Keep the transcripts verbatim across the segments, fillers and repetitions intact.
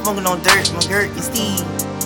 Smoking on dirt, my Gert and Steve.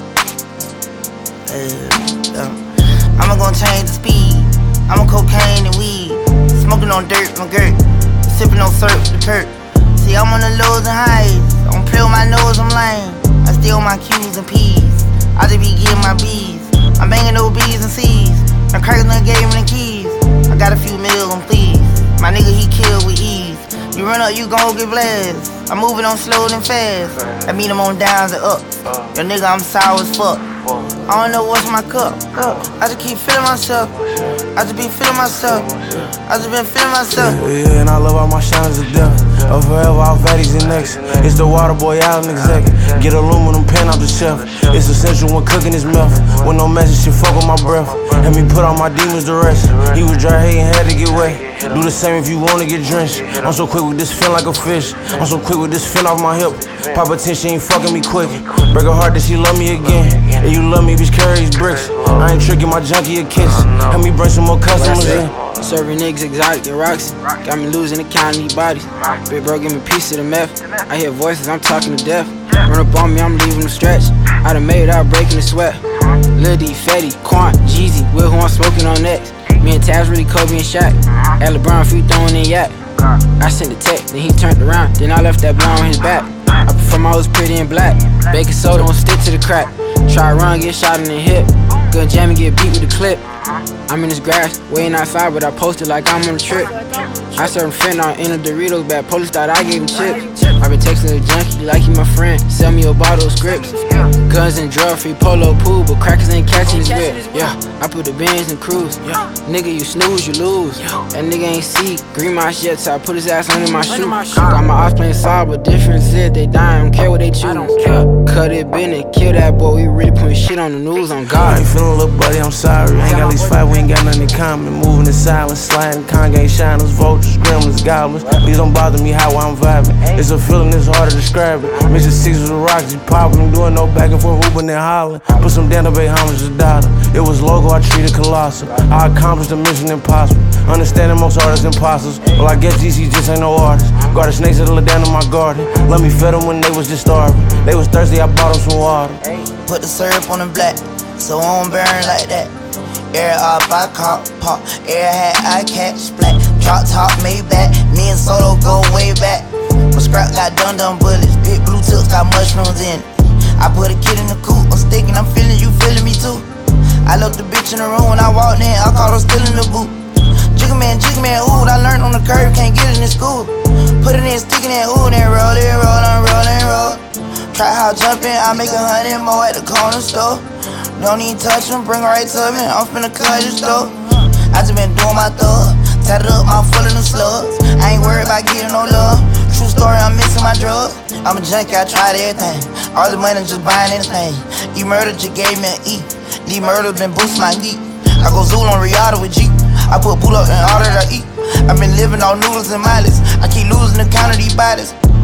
Uh, uh, I'ma gon' change the speed. I'm on cocaine and weed. Smoking on dirt, my Gert. Sipping on syrup, the Kurt. See, I'm on the lows and highs. Don't play with my nose, I'm lame. I steal my Q's and P's. I just be getting my B's. I'm banging those B's and C's. My crackers done gave me the keys. I got a few mil on please. My nigga, he killed with ease. You run up, you gon' get blessed. I'm moving on slow and fast. I mean, I'm on downs and ups. Yo, nigga, I'm sour as fuck. I don't know what's my cup. I just keep feeling myself. I just be feeling myself. I just been feeling myself. Yeah, yeah, and I love all my shiners to death. Oh, forever, all fatties and next. It's the water boy out and exec. Get aluminum pen off the shelf. It's essential when cooking this meth. With no message, shit fuck with my breath. Had me put all my demons to rest. He was dry hating, had to get wet. Do the same if you wanna get drenched. I'm so quick with this fin like a fish. I'm so quick with this fin off my hip. Pop attention, ain't fucking me quick. Break her heart that she love me again. And you love me, bitch, carry these bricks. I ain't tricking my junkie a kiss. Help me bring some more customers in. Serving niggas exotic and Roxy. Got me losing the count of these bodies. Big bro, give me a piece of the meth. I hear voices, I'm talking to death. Run up on me, I'm leaving them stretch. I done made it out breaking the sweat. Lil D, Fetty, Quant, Jeezy, Will who I'm smoking on next. Me and Taz really Kobe and Shaq. At LeBron free throwing in yak. I sent the text, then he turned around, then I left that blow on his back. I prefer my hoes pretty and black. Baking soda don't stick to the crack. Try run, get shot in the hip. Gun jam and get beat with the clip. I'm in this grass, waiting outside, but I posted like I'm on a trip. I served fentanyl in a Doritos bag, police thought I gave him chips. I been texting the junkie like he my friend, sell me a bottle of scripts. Guns and drug free polo pool, but crackers ain't catching his whip. Yeah, I put the Benz in cruise. Yeah, nigga, you snooze, you lose. That nigga ain't see green my shit, so I put his ass under my shoe. Got my ops playing solid, but difference is they dying, don't care what they choose. Cut it, bend it, kill that boy, we really putting shit on the news, on God. I ain't feeling little buddy, I'm sorry. Ain't got these five, we ain't got nothing in common. Moving in silence, sliding, Kanye, shiners, vultures, gremlins, goblins. Please don't bother me how I'm vibing. It's a feeling, it's hard to describe it. Mixing six with the rocks, you popping, doing no back and forth, hooping and hollering. Put some down to pay homage to dollar. It was logo, I treated colossal. I accomplished the mission impossible. Understanding most artists imposters. Well, I guess G C just ain't no artist. Guarded snakes that let down in my garden. Let me fed them when they was just starving. They was thirsty, I bought them some water. Put the syrup on the black, so I don't burn like that. Air up, I caught pop. Air hat, I catch black. Drop top, made back. Me and Solo go way back. My scrap got dun dun bullets. Big blue tips got mushrooms in it. I put a kid in the coop. I'm sticking, I'm feeling you, feeling me too. I looked the bitch in the room when I walked in. I caught her still in the boot. Jigga man, jigga man, ooh, I learned on the curb, can't get it in school. Put it in, sticking it, ooh, then roll it, roll and roll and roll. Try how jumping, I make a hundred more at the corner store. Don't even touch them, bring her right to me, I'm finna cut this door. I just been doing my thug, tatted up, mouth full of them slugs. I ain't worried about getting no love. True story, I'm missing my drugs. I'm a junkie, I tried everything. All the money just buying anything. E murder just gave me an E. D murder been boosting my geek. I go Zool on Riata with Jeep. I put boot up and all that I eat. I been living on noodles and mileage. I keep losing the count of these bodies.